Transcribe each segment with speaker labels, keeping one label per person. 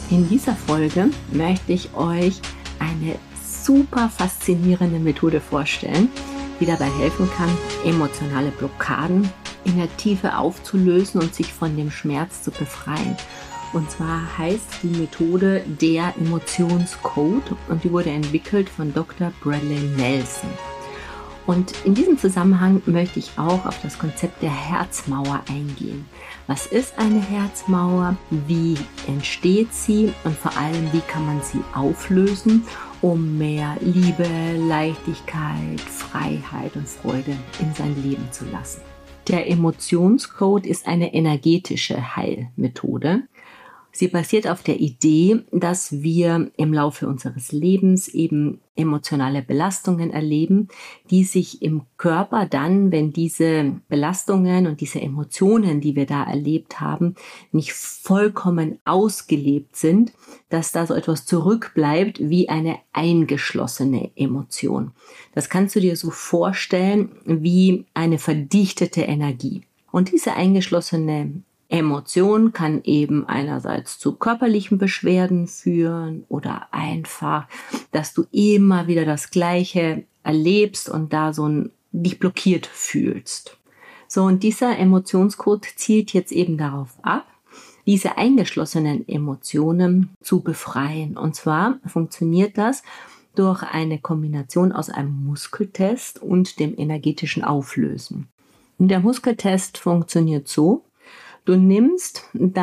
Speaker 1: In dieser Folge möchte ich euch eine super faszinierende Methode vorstellen, die dabei helfen kann, emotionale Blockaden in der Tiefe aufzulösen und sich von dem Schmerz zu befreien. Und zwar heißt die Methode der Emotionscode und die wurde entwickelt von Dr. Bradley Nelson. Und in diesem Zusammenhang möchte ich auch auf das Konzept der Herzmauer eingehen. Was ist eine Herzmauer? Wie entsteht sie? Und vor allem, wie kann man sie auflösen, um mehr Liebe, Leichtigkeit, Freiheit und Freude in sein Leben zu lassen? Der Emotionscode ist eine energetische Heilmethode. Sie basiert auf der Idee, dass wir im Laufe unseres Lebens eben emotionale Belastungen erleben, die sich im Körper dann, wenn diese Belastungen und diese Emotionen, die wir da erlebt haben, nicht vollkommen ausgelebt sind, dass da so etwas zurückbleibt wie eine eingeschlossene Emotion. Das kannst du dir so vorstellen wie eine verdichtete Energie. Und diese eingeschlossene Emotion kann eben einerseits zu körperlichen Beschwerden führen oder einfach, dass du immer wieder das Gleiche erlebst und da dich blockiert fühlst. So, und dieser Emotionscode zielt jetzt eben darauf ab, diese eingeschlossenen Emotionen zu befreien. Und zwar funktioniert das durch eine Kombination aus einem Muskeltest und dem energetischen Auflösen. Und der Muskeltest funktioniert so: Du nimmst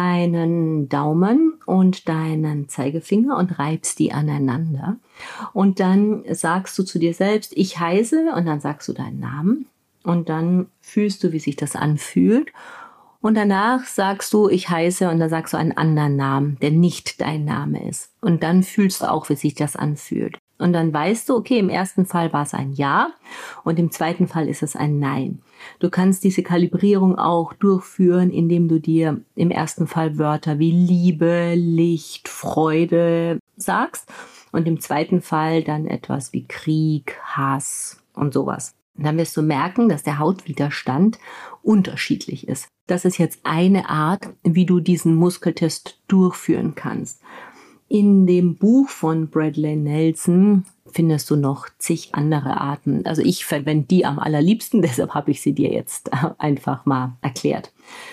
Speaker 1: deinen Daumen und deinen Zeigefinger und reibst die aneinander. Und dann sagst du zu dir selbst, ich heiße, und dann sagst du deinen Namen. Und dann fühlst du, wie sich das anfühlt. Und danach sagst du, ich heiße, und dann sagst du einen anderen Namen, der nicht dein Name ist. Und dann fühlst du auch, wie sich das anfühlt. Und dann weißt du, okay, im ersten Fall war es ein Ja und im zweiten Fall ist es ein Nein. Du kannst diese Kalibrierung auch durchführen, indem du dir im ersten Fall Wörter wie Liebe, Licht, Freude sagst und im zweiten Fall dann etwas wie Krieg, Hass und sowas. Und dann wirst du merken, dass der Hautwiderstand unterschiedlich ist. Das ist jetzt eine Art, wie du diesen Muskeltest durchführen kannst. In dem Buch von Bradley Nelson findest du noch zig andere Arten. Also ich verwende die am allerliebsten, deshalb habe ich sie dir jetzt einfach mal erklärt.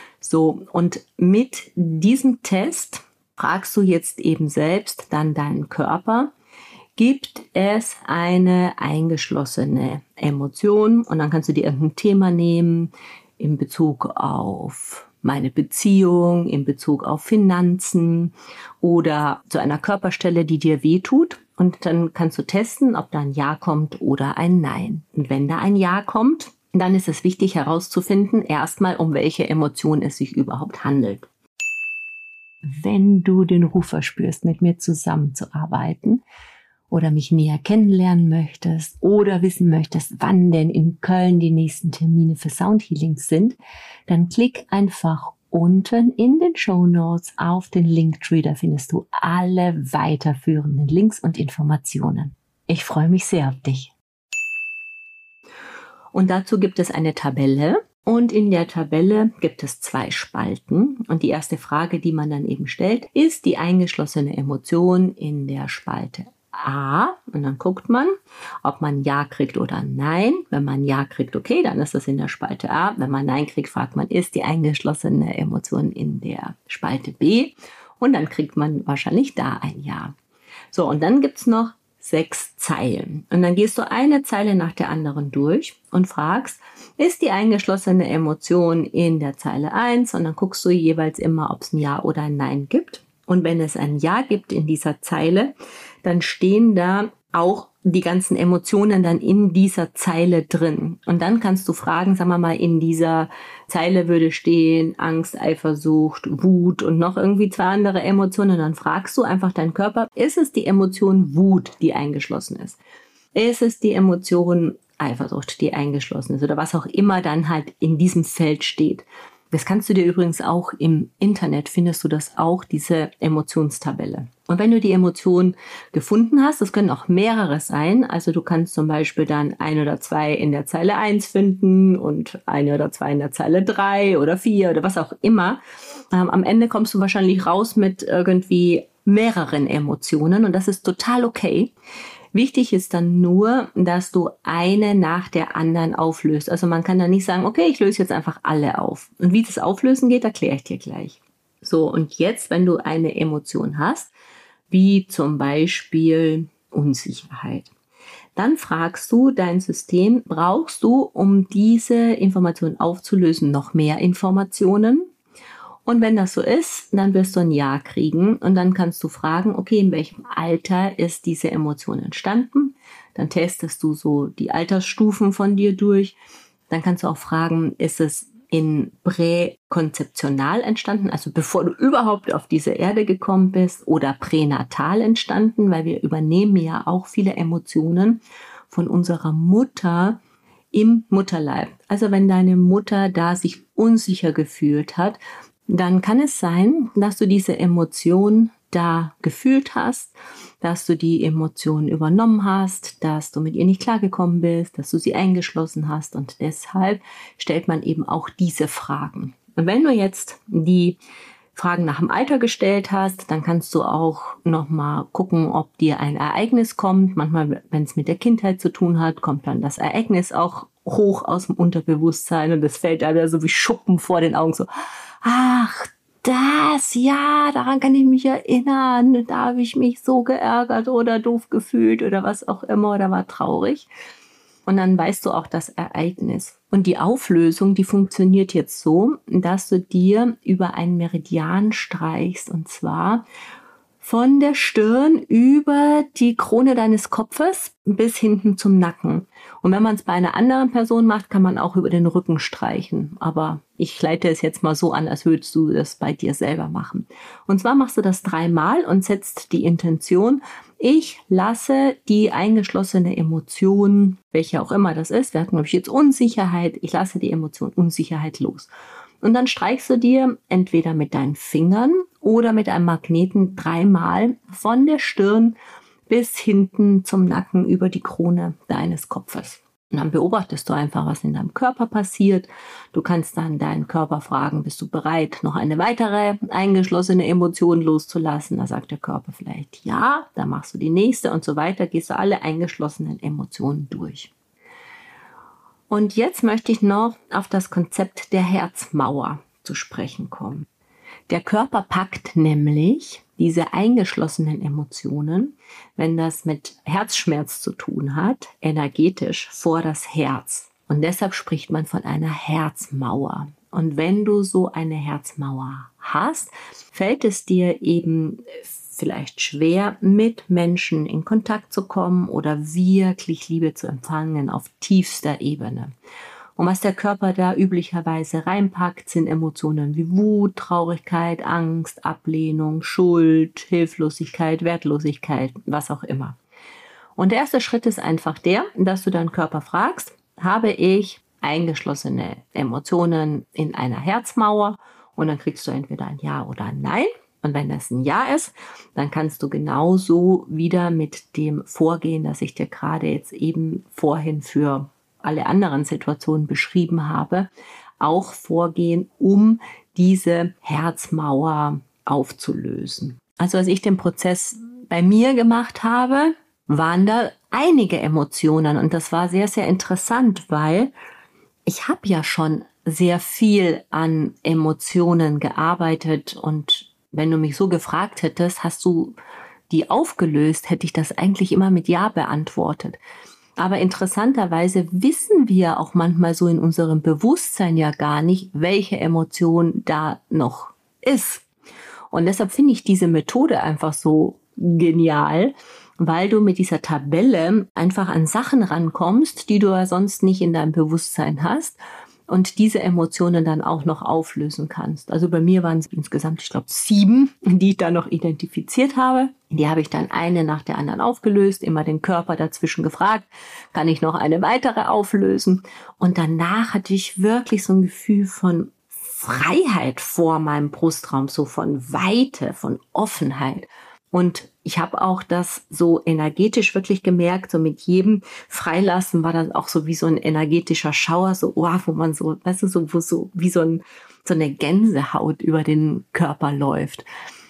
Speaker 1: So, und mit diesem Test fragst du jetzt eben selbst dann deinen Körper, gibt es eine eingeschlossene Emotion? Und dann kannst du dir irgendein Thema nehmen in Bezug auf meine Beziehung, in Bezug auf Finanzen oder zu einer Körperstelle, die dir wehtut. Und dann kannst du testen, ob da ein Ja kommt oder ein Nein. Und wenn da ein Ja kommt, dann ist es wichtig herauszufinden, erstmal, um welche Emotion es sich überhaupt handelt. Wenn du den Ruf verspürst, mit mir zusammenzuarbeiten oder mich näher kennenlernen möchtest oder wissen möchtest, wann denn in Köln die nächsten Termine für Soundhealings sind, dann klick einfach unten in den Shownotes auf den Linktree. Da findest du alle weiterführenden Links und Informationen. Ich freue mich sehr auf dich. Und dazu gibt es eine Tabelle. Und in der Tabelle gibt es 2 Spalten. Und die erste Frage, die man dann eben stellt, ist die eingeschlossene Emotion in der Spalte A. Und dann guckt man, ob man Ja kriegt oder Nein. Wenn man Ja kriegt, okay, dann ist das in der Spalte A. Wenn man Nein kriegt, fragt man, ist die eingeschlossene Emotion in der Spalte B? Und dann kriegt man wahrscheinlich da ein Ja. So, und dann gibt's noch 6 Zeilen. Und dann gehst du eine Zeile nach der anderen durch und fragst, ist die eingeschlossene Emotion in der Zeile 1? Und dann guckst du jeweils immer, ob es ein Ja oder ein Nein gibt. Und wenn es ein Ja gibt in dieser Zeile, dann stehen da auch die ganzen Emotionen dann in dieser Zeile drin. Und dann kannst du fragen, sagen wir mal, in dieser Zeile würde stehen Angst, Eifersucht, Wut und noch irgendwie 2 andere Emotionen. Und dann fragst du einfach deinen Körper, ist es die Emotion Wut, die eingeschlossen ist? Ist es die Emotion Eifersucht, die eingeschlossen ist? Oder was auch immer dann halt in diesem Feld steht. Das kannst du dir übrigens auch im Internet, findest du das auch, diese Emotionstabelle. Und wenn du die Emotion gefunden hast, das können auch mehrere sein, also du kannst zum Beispiel dann 1 oder 2 in der Zeile 1 finden und 1 oder 2 in der Zeile 3 oder 4 oder was auch immer. Am Ende kommst du wahrscheinlich raus mit irgendwie mehreren Emotionen und das ist total okay. Wichtig ist dann nur, dass du eine nach der anderen auflöst. Also man kann dann nicht sagen, okay, ich löse jetzt einfach alle auf. Und wie das Auflösen geht, erkläre ich dir gleich. So, und jetzt, wenn du eine Emotion hast, wie zum Beispiel Unsicherheit, dann fragst du dein System, brauchst du, um diese Information aufzulösen, noch mehr Informationen? Und wenn das so ist, dann wirst du ein Ja kriegen und dann kannst du fragen, okay, in welchem Alter ist diese Emotion entstanden? Dann testest du so die Altersstufen von dir durch. Dann kannst du auch fragen, ist es in präkonzeptional entstanden, also bevor du überhaupt auf diese Erde gekommen bist, oder pränatal entstanden, weil wir übernehmen ja auch viele Emotionen von unserer Mutter im Mutterleib. Also wenn deine Mutter da sich unsicher gefühlt hat, dann kann es sein, dass du diese Emotion da gefühlt hast, dass du die Emotion übernommen hast, dass du mit ihr nicht klargekommen bist, dass du sie eingeschlossen hast und deshalb stellt man eben auch diese Fragen. Und wenn du jetzt die Fragen nach dem Alter gestellt hast, dann kannst du auch nochmal gucken, ob dir ein Ereignis kommt. Manchmal, wenn es mit der Kindheit zu tun hat, kommt dann das Ereignis auch hoch aus dem Unterbewusstsein und das fällt einem so wie Schuppen vor den Augen so. Ach, das, ja, daran kann ich mich erinnern. Da habe ich mich so geärgert oder doof gefühlt oder was auch immer oder war traurig. Und dann weißt du auch das Ereignis. Und die Auflösung, die funktioniert jetzt so, dass du dir über einen Meridian streichst und zwar von der Stirn über die Krone deines Kopfes bis hinten zum Nacken. Und wenn man es bei einer anderen Person macht, kann man auch über den Rücken streichen. Aber ich leite es jetzt mal so an, als würdest du das bei dir selber machen. Und zwar machst du das 3-mal und setzt die Intention, ich lasse die eingeschlossene Emotion, welche auch immer das ist, wir hatten glaube ich jetzt Unsicherheit, ich lasse die Emotion Unsicherheit los. Und dann streichst du dir entweder mit deinen Fingern oder mit einem Magneten 3-mal von der Stirn bis hinten zum Nacken über die Krone deines Kopfes. Und dann beobachtest du einfach, was in deinem Körper passiert. Du kannst dann deinen Körper fragen, bist du bereit, noch eine weitere eingeschlossene Emotion loszulassen? Da sagt der Körper vielleicht ja, dann machst du die nächste und so weiter, gehst du alle eingeschlossenen Emotionen durch. Und jetzt möchte ich noch auf das Konzept der Herzmauer zu sprechen kommen. Der Körper packt nämlich diese eingeschlossenen Emotionen, wenn das mit Herzschmerz zu tun hat, energetisch vor das Herz. Und deshalb spricht man von einer Herzmauer. Und wenn du so eine Herzmauer hast, fällt es dir eben vielleicht schwer, mit Menschen in Kontakt zu kommen oder wirklich Liebe zu empfangen auf tiefster Ebene. Und was der Körper da üblicherweise reinpackt, sind Emotionen wie Wut, Traurigkeit, Angst, Ablehnung, Schuld, Hilflosigkeit, Wertlosigkeit, was auch immer. Und der erste Schritt ist einfach der, dass du deinen Körper fragst, habe ich eingeschlossene Emotionen in einer Herzmauer? Und dann kriegst du entweder ein Ja oder ein Nein. Und wenn das ein Ja ist, dann kannst du genauso wieder mit dem Vorgehen, das ich dir gerade jetzt eben vorhin für alle anderen Situationen beschrieben habe, auch vorgehen, um diese Herzmauer aufzulösen. Also als ich den Prozess bei mir gemacht habe, waren da einige Emotionen und das war sehr, sehr interessant, weil ich habe ja schon sehr viel an Emotionen gearbeitet und wenn du mich so gefragt hättest, hast du die aufgelöst, hätte ich das eigentlich immer mit Ja beantwortet. Aber interessanterweise wissen wir auch manchmal so in unserem Bewusstsein ja gar nicht, welche Emotion da noch ist. Und deshalb finde ich diese Methode einfach so genial, weil du mit dieser Tabelle einfach an Sachen rankommst, die du ja sonst nicht in deinem Bewusstsein hast und diese Emotionen dann auch noch auflösen kannst. Also bei mir waren es insgesamt, ich glaube, 7, die ich da noch identifiziert habe. Die habe ich dann eine nach der anderen aufgelöst, immer den Körper dazwischen gefragt, kann ich noch eine weitere auflösen? Und danach hatte ich wirklich so ein Gefühl von Freiheit vor meinem Brustraum, so von Weite, von Offenheit. Und ich habe auch das so energetisch wirklich gemerkt, so mit jedem Freilassen war das auch so wie so ein energetischer Schauer, so wo man so, weißt du, so wie so eine Gänsehaut über den Körper läuft.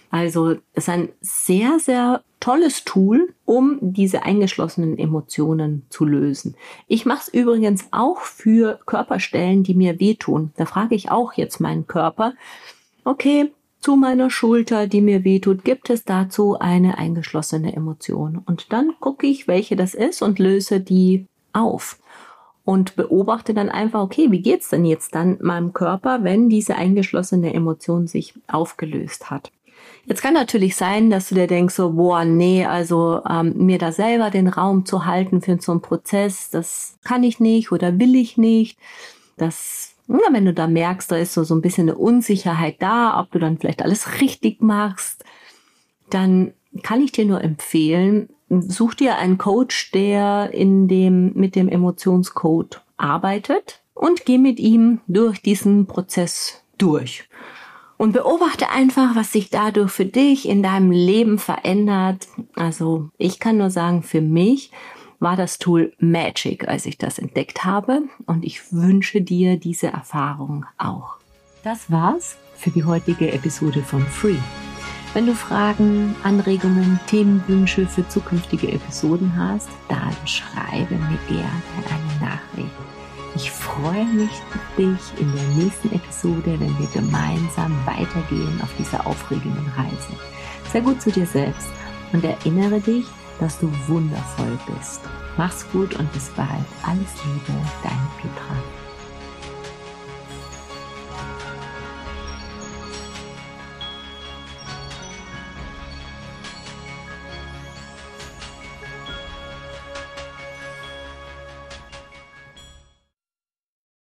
Speaker 1: Also es ist ein sehr, sehr tolles Tool, um diese eingeschlossenen Emotionen zu lösen. Ich mache es übrigens auch für Körperstellen, die mir wehtun. Da frage ich auch jetzt meinen Körper, okay, zu meiner Schulter, die mir wehtut, gibt es dazu eine eingeschlossene Emotion? Und dann gucke ich, welche das ist und löse die auf. Und beobachte dann einfach, okay, wie geht's denn jetzt dann meinem Körper, wenn diese eingeschlossene Emotion sich aufgelöst hat? Jetzt kann natürlich sein, dass du dir denkst, so, boah, nee, also mir da selber den Raum zu halten für so einen Prozess, das kann ich nicht oder will ich nicht. Wenn du da merkst, da ist so ein bisschen eine Unsicherheit da, ob du dann vielleicht alles richtig machst, dann kann ich dir nur empfehlen, such dir einen Coach, der mit dem Emotionscode arbeitet und geh mit ihm durch diesen Prozess durch. Und beobachte einfach, was sich dadurch für dich in deinem Leben verändert. Also ich kann nur sagen, für mich war das Tool Magic, als ich das entdeckt habe. Und ich wünsche dir diese Erfahrung auch. Das war's für die heutige Episode von Free. Wenn du Fragen, Anregungen, Themenwünsche für zukünftige Episoden hast, dann schreibe mir gerne eine Nachricht. Ich freue mich auf dich in der nächsten Episode, wenn wir gemeinsam weitergehen auf dieser aufregenden Reise. Sei gut zu dir selbst und erinnere dich, dass du wundervoll bist. Mach's gut und bis bald. Alles Liebe, deine Petra.